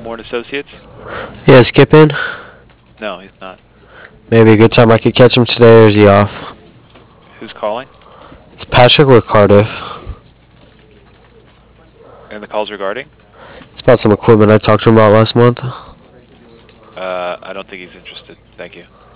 Gilmore and Associates? Yeah, Skip in? No, he's not. Maybe a good time I could catch him today, or is he off? Who's calling? It's Patrick with Cardiff. And the call's regarding? It's about some equipment I talked to him about last month. I don't think he's interested. Thank you.